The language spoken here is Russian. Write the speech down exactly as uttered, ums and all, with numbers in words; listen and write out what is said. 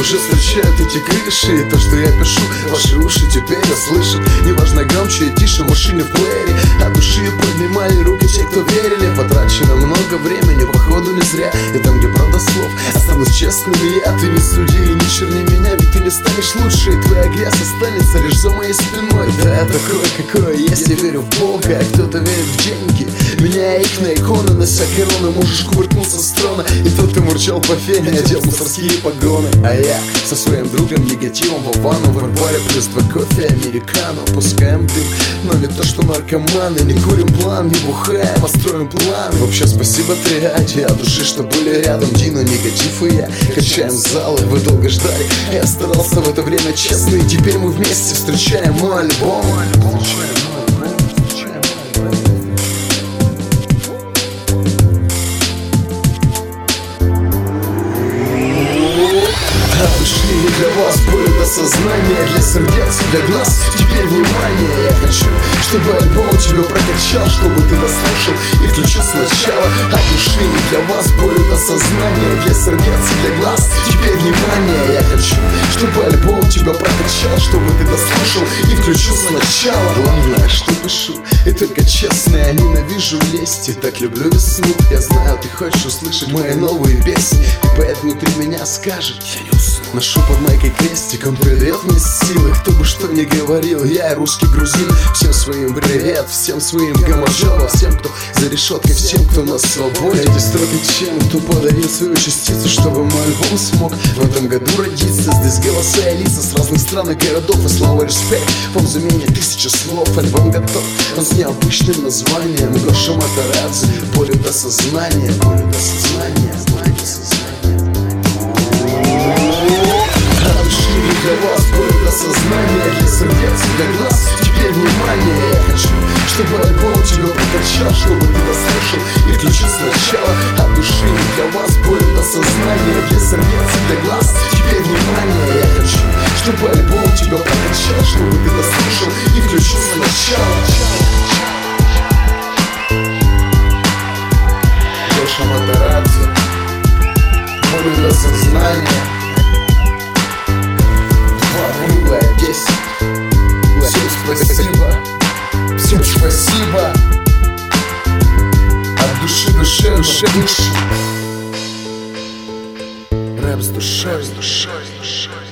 уже встречают эти крыши. И то, что я пишу, ваши уши теперь услышат. Неважно, громче и тише в машине в плеере. От души поднимали руки те, кто верили. Потрачено много времени, походу не зря. И там, где правда слов, останусь честными я. Ты не суди и не черни меня, ведь ты не станешь лучше. И твоя грязь останется лишь за моей спиной. Да, я такой, какой есть, я верю в Бога, а кто-то верит в деньги. Меняя их на иконы, нося короны, можешь кувыркнуться с трона. И тот, кто мурчал по фене, одел мусорские погоны. А я со своим другом негативом в ванну, в баре плюс два кофе американо. Пускаем дым, но не то, что наркоманы. Не курим план, не бухаем, построим план. Вообще спасибо триаде, от души, что были рядом. Дина, негатив и я качаем залы. Вы долго ждали, я старался в это время честно. И теперь мы вместе встречаем мой альбом. Для вас боль до сознания, для сердец, для глаз. Теперь внимание, я хочу, чтобы альбом тебя прокачал, чтобы ты дослушал и включил сначала. От души для вас боль до сознания, для сердец, для глаз. Теперь внимание, я хочу, чтобы альбом тебя прокачал, чтобы ты дослушал и включил сначала. Главное, что пишу, и только честно, я ненавижу лесть. И так люблю весну, я знаю, ты хочешь услышать мои новые песни. И поэтому внутри меня скажет, я не усну. Ношу под майкой крестиком, придает мне силы. Кто бы что ни говорил, я русский грузин. Всем своим привет, всем своим гамажова. Всем, кто за решеткой, всем, кто на свободе. Эти строки тем, кто подарил свою частицу, чтобы мой альбом смог в этом году родиться. Здесь голоса и лица с разных стран и городов. И слава и респект, вам заменит тысяча слов. Альбом готов, он с необычным названием Гоша Матарадзе. Болью до сознания, болью до сознания, болью до сознания. Для вас боль до сознания, для сердец, для глаз. Теперь внимание, я хочу, чтобы альбом тебя прокачал, чтобы ты дослушал и включил сначала. От души для вас боль до сознания, для сердец, для глаз. Теперь внимание, я хочу, чтобы альбом тебя прокачал, чтобы ты дослушал и включил сначала. Гоша Матарадзе, боль до сознания. Всем спасибо, всем спасибо. От души, душе, душе, душе. Рэп с душой, с душой, с душой.